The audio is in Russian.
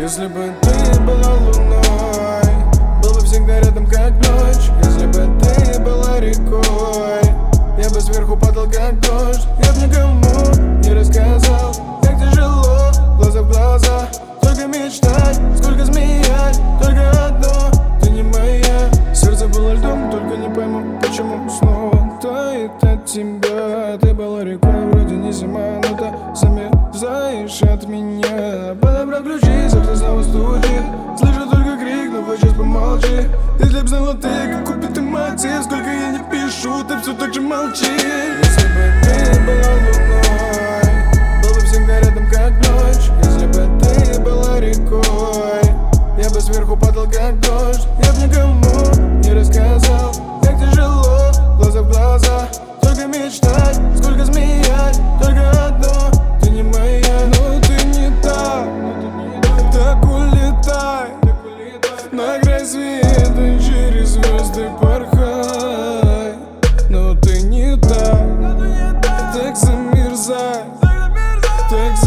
Если бы ты была луной, был бы всегда рядом как ночь. Если бы ты была рекой, я бы сверху падал как дождь. Я б никому не рассказал, как тяжело, глаза в глаза. Только мечтать, сколько змеять, только одно, ты не моя. Сердце было льдом, только не пойму, почему снова тает от тебя. Ты была рекой, вроде не зима, но ты замерзаешь от меня. Подобрав ключи, сердце снова стучит, слышу только крик, но хоть сейчас помолчи. Если б знала ты, как купит ты мотив, сколько я не пишу, ты все так же молчишь. Если бы ты была луной, был бы всегда рядом как ночь. Если бы ты была рекой, я бы сверху падал как дождь. Я б никому не рассказал, как тяжело, глаза в глаза. Только мечтать, сколько змеять, только одно, ты не моя. Но ты не та, так улетай на край света, через звезды порхай. Но ты не та, так замерзай, так